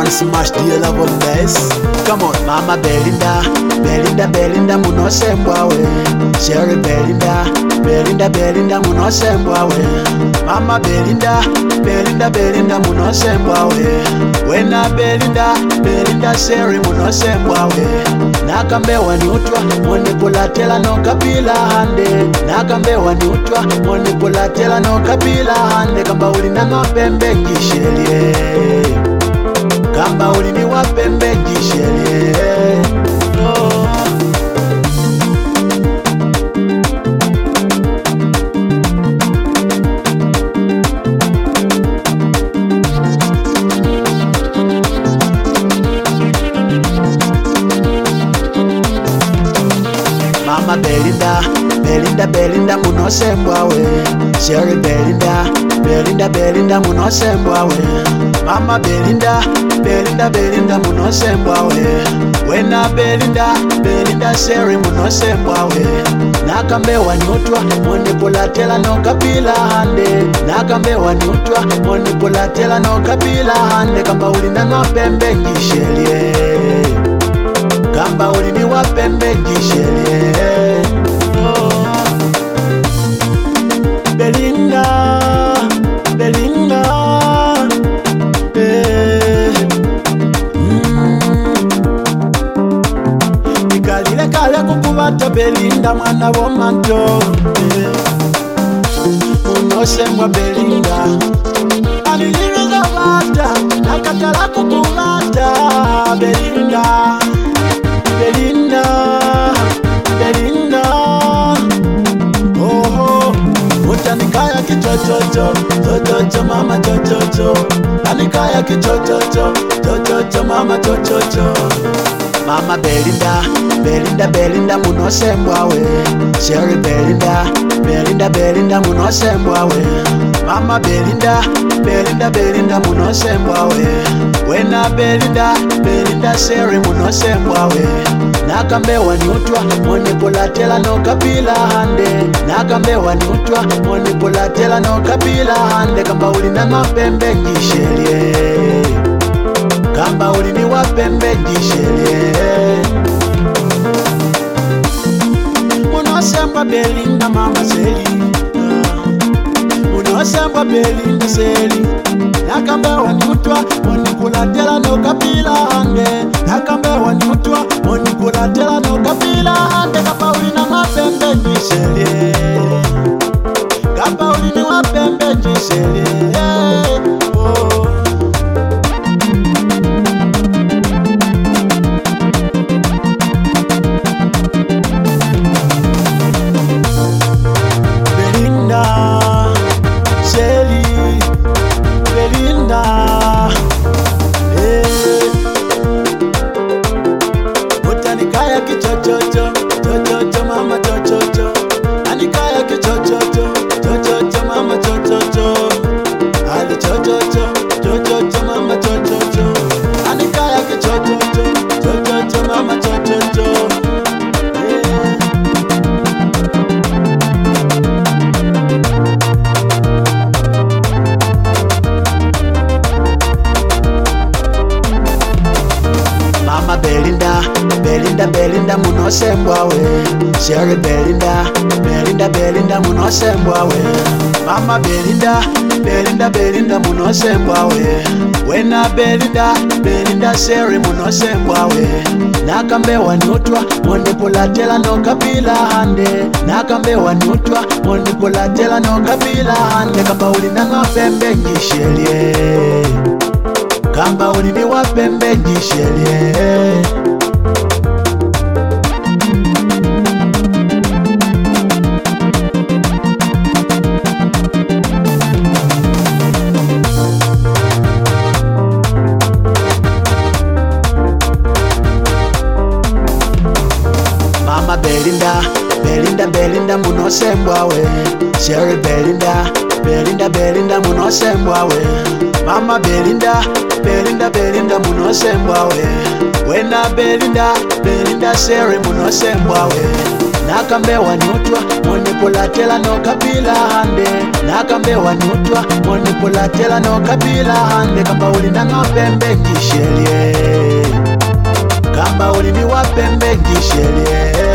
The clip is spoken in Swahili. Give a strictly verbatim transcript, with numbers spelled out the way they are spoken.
smash the love on this. Come on, Mama Belinda, Belinda, Belinda, munosembwa we. Sherry Belinda, Belinda, Belinda, munosembwa we. Mama Belinda, Belinda, Belinda, munosembwa we. Wena Belinda, Belinda, Sherry, munosembwa we. Nakambe waniutwa, monipulatela no kapila hande. Nakambe waniutwa, monipulatela no kapila hande. Kamba ulina mapembe ngishelie, kamba ulini wapembe ngishelie. Oh. Mama Belinda, Belinda, Belinda, munosembwa we. Sherry Belinda, Belinda, Belinda, munosembwa we. Mama Belinda, Belinda, Belinda, munosembwa we. Wena Belinda, Belinda, Sherry, munosembwa we. Nakambe waniutwa, monipulatela no kapila hande. Nakambe waniutwa, monipulatela no kapila hande. Kamba ulina mapembe ngishelie, kamba ulini wapembe ngishelie. Oh. Belinda, Belinda, eh. Mm. Nikalile kale kukubata Belinda mwana womanto, eh. Munosembwa Belinda, aliliriza bata nakatala kukubata Belinda. Belinda, Belinda, oh, utanikaya kichochocho, chochocho mama chochocho, anikaya kichochocho, chochocho mama chochocho. Mama Belinda, Belinda, Belinda, munosembwa we. Sherry Belinda, Belinda, Belinda, munosembwa we. Mama Belinda, Belinda, Belinda, munosembwa we. Wena Belinda, Belinda, Sherry, munosembwa we. Nakambe waniutwa, monipulatela no kapila hande. Nakambe waniutwa, monipulatela no kapila hande. Kamba ulina mapembe ngishelie, kamba ulini wapembe ngishelie. Munosembwa Belinda mama Seli, munosembwa Belinda Seli. Nakambe waniutwa, monipulatela no kapila hande. Nakambe waniutwa, monipulatela no kapila hande. Kamba ulina mapembe ngishelie, kamba ulini wapembe ngishelie. Oh. Belinda, Shelly, Belinda, eh. Utanikaya kichochocho, chochocho mama chochocho, anikaya kichochocho, chochocho mama chochocho, ali chochocho, chochocho mama chochocho, anikaya kichochocho, chochocho mama chochocho, eh. Mama Belinda, Belinda, Belinda, munosembwa we. Sherry Belinda, Belinda, Belinda, munosembwa we. Mama Belinda, Belinda, Belinda, munosembwa we. Wena Belinda, Belinda, Sherry, munosembwa we. Nakambe waniutwa, monipulatela no kapila hande. Nakambe waniutwa, monipulatela no kapila hande. Kamba ulina mapembe ngishelie, kamba ulini wapembe ngishelie. Mama Belinda, Belinda, Belinda, munosembwa we. Sherry Belinda, Belinda, Belinda, munosembwa we. Mama Belinda, Belinda, Belinda, munosembwa we. Wena Belinda, Belinda, Sherry, munosembwa we. nakambe wanutwa monipulatela no kapila hande nakambe wanutwa monipulatela no kapila hande kamba uli na ngopembe ngishelie kamba uli ni wapembe ngishelie